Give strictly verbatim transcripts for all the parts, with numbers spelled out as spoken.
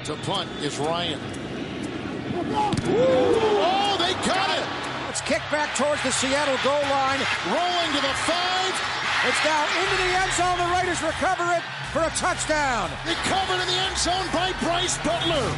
To punt is Ryan. Oh, they got it! It's kicked back towards the Seattle goal line. Rolling to the five. It's down into the end zone. The Raiders recover it for a touchdown. Recovered in the end zone by Bryce Butler.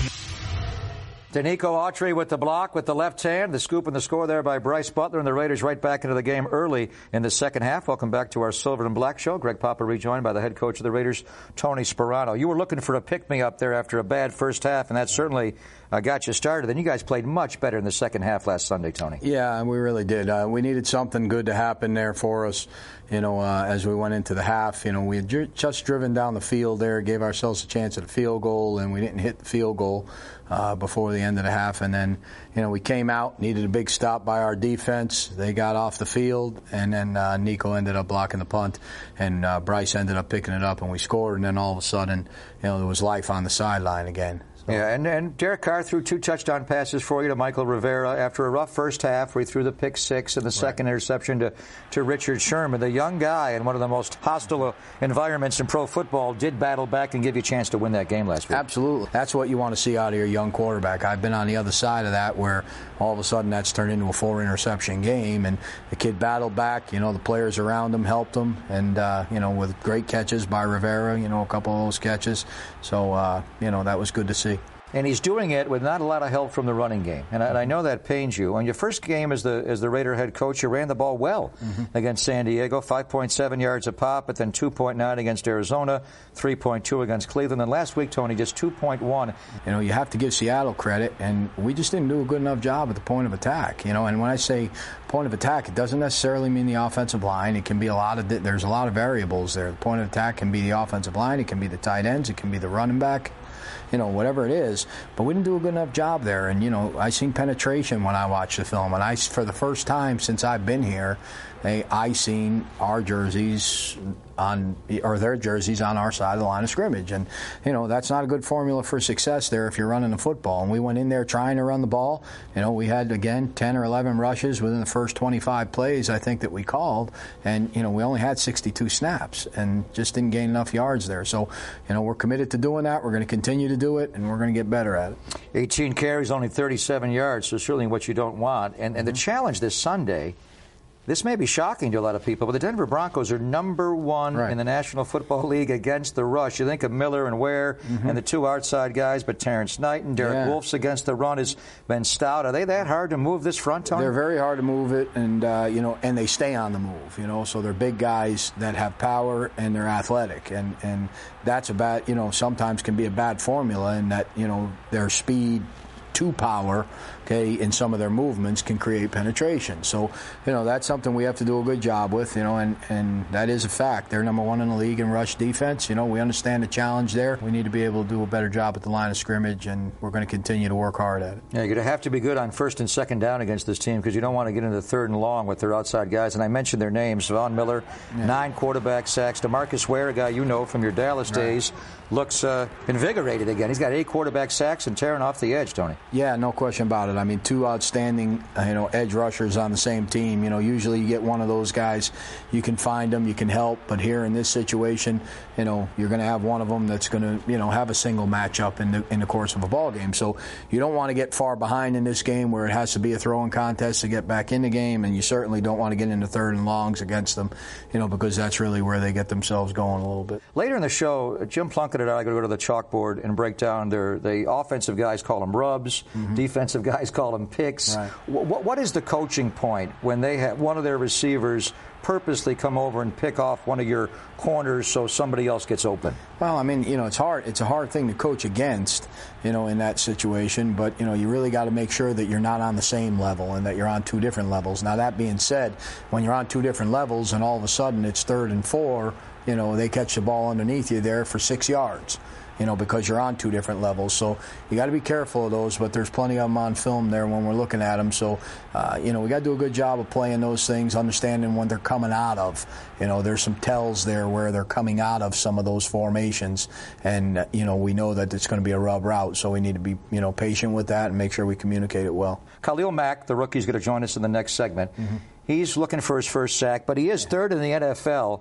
Danico Autry with the block with the left hand. The scoop and the score there by Bryce Butler, and the Raiders right back into the game early in the second half. Welcome back to our Silver and Black show. Greg Papa rejoined by the head coach of the Raiders, Tony Sparano. You were looking for a pick-me-up there after a bad first half, and that certainly uh, got you started. Then you guys played much better in the second half last Sunday, Tony. Yeah, we really did. Uh, we needed something good to happen there for us. You know, uh, as we went into the half, you know, we had ju- just driven down the field there, gave ourselves a chance at a field goal, and we didn't hit the field goal uh, before the end of the half. And then, you know, we came out, needed a big stop by our defense. They got off the field, and then uh, Nico ended up blocking the punt, and uh, Bryce ended up picking it up, and we scored. And then all of a sudden, you know, there was life on the sideline again. So. Yeah, and, and Derek Carr threw two touchdown passes for you to Michael Rivera after a rough first half where he threw the pick six and the right. second interception to, to Richard Sherman. The young guy in one of the most hostile environments in pro football did battle back and give you a chance to win that game last week. Absolutely. That's what you want to see out of your young quarterback. I've been on the other side of that where all of a sudden that's turned into a four-interception game, and the kid battled back. You know, the players around him helped him, and, uh, you know, with great catches by Rivera, you know, a couple of those catches. So, uh, you know, that was good to see. And he's doing it with not a lot of help from the running game. And I, and I know that pains you. On your first game as the as the Raider head coach, you ran the ball well mm-hmm. against San Diego, five point seven yards a pop, but then two point nine against Arizona, three point two against Cleveland. And last week, Tony, just two point one. You know, you have to give Seattle credit, and we just didn't do a good enough job at the point of attack. You know, and when I say point of attack, it doesn't necessarily mean the offensive line. It can be a lot of, there's a lot of variables there. The point of attack can be the offensive line, it can be the tight ends, it can be the running back. You know, whatever it is, but we didn't do a good enough job there. And, you know, I seen penetration when I watched the film. And I, for the first time since I've been here, they, I seen our jerseys on, or their jerseys on our side of the line of scrimmage. And, you know, that's not a good formula for success there if you're running the football. And we went in there trying to run the ball. You know, we had, again, ten or eleven rushes within the first twenty-five plays, I think, that we called. And, you know, we only had sixty-two snaps and just didn't gain enough yards there. So, you know, we're committed to doing that. We're going to continue to do it, and we're going to get better at it. eighteen carries, only thirty-seven yards, so certainly what you don't want. And, and the challenge this Sunday, this may be shocking to a lot of people, but the Denver Broncos are number one right. in the National Football League against the rush. You think of Miller and Ware mm-hmm. and the two outside guys, but Terrence Knight and Derek yeah. Wolf's against the run has been stout. Are they that hard to move this front, Tony? They're very hard to move it, and uh, you know, and they stay on the move. You know, so they're big guys that have power and they're athletic, and and that's a bad, you know, sometimes can be a bad formula in that, you know, their speed to power, okay, in some of their movements can create penetration. So, you know, that's something we have to do a good job with, you know, and, and that is a fact. They're number one in the league in rush defense. You know, we understand the challenge there. We need to be able to do a better job at the line of scrimmage, and we're going to continue to work hard at it. Yeah, you're going to have to be good on first and second down against this team because you don't want to get into third and long with their outside guys. And I mentioned their names. Von Miller, yeah. nine quarterback sacks. DeMarcus Ware, a guy you know from your Dallas right. days, looks uh, invigorated again. He's got eight quarterback sacks and tearing off the edge, Tony. Yeah, no question about it. I mean, two outstanding, you know, edge rushers on the same team. You know, usually you get one of those guys, you can find them, you can help. But here in this situation, you know, you're going to have one of them that's going to, you know, have a single matchup in the in the course of a ball game. So you don't want to get far behind in this game where it has to be a throwing contest to get back in the game, and you certainly don't want to get into third and longs against them, you know, because that's really where they get themselves going a little bit. Later in the show, Jim Plunkett and I are going to go to the chalkboard and break down their the offensive guys call them rubs, mm-hmm. defensive guys call them picks. Right. What, what is the coaching point when they have one of their receivers purposely come over and pick off one of your corners so somebody else gets open? Well, I mean, you know, it's hard. It's a hard thing to coach against, you know, in that situation. But, you know, you really got to make sure that you're not on the same level and that you're on two different levels. Now, that being said, when you're on two different levels and all of a sudden it's third and four, you know, they catch the ball underneath you there for six yards. You know, because you're on two different levels. So you got to be careful of those, but there's plenty of them on film there when we're looking at them. So, uh, you know, we got to do a good job of playing those things, understanding when they're coming out of. You know, there's some tells there where they're coming out of some of those formations. And, uh, you know, we know that it's going to be a rub route, so we need to be, you know, patient with that and make sure we communicate it well. Khalil Mack, the rookie, is going to join us in the next segment. Mm-hmm. He's looking for his first sack, but he is third in the N F L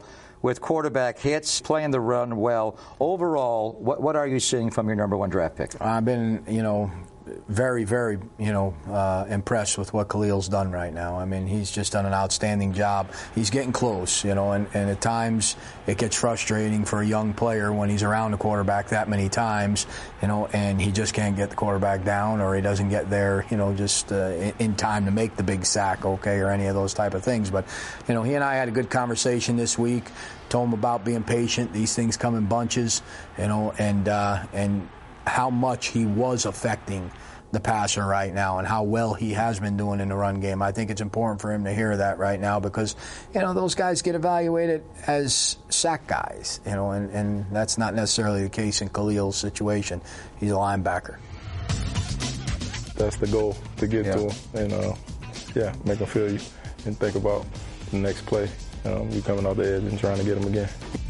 with quarterback hits, playing the run well. Overall, what, what are you seeing from your number one draft pick? I've been, you know, very, very, you know, uh, impressed with what Khalil's done right now. I mean, he's just done an outstanding job. He's getting close, you know, and, and at times it gets frustrating for a young player when he's around the quarterback that many times, you know, and he just can't get the quarterback down, or he doesn't get there, you know, just uh, in, in time to make the big sack, okay, or any of those type of things. But, you know, he and I had a good conversation this week. Told him about being patient. These things come in bunches, you know, and uh, and. how much he was affecting the passer right now and how well he has been doing in the run game. I think it's important for him to hear that right now because, you know, those guys get evaluated as sack guys, you know, and, and that's not necessarily the case in Khalil's situation. He's a linebacker. That's the goal, to get yeah. to him and, uh, yeah, make him feel you and think about the next play. Um, you coming off the edge and trying to get him again.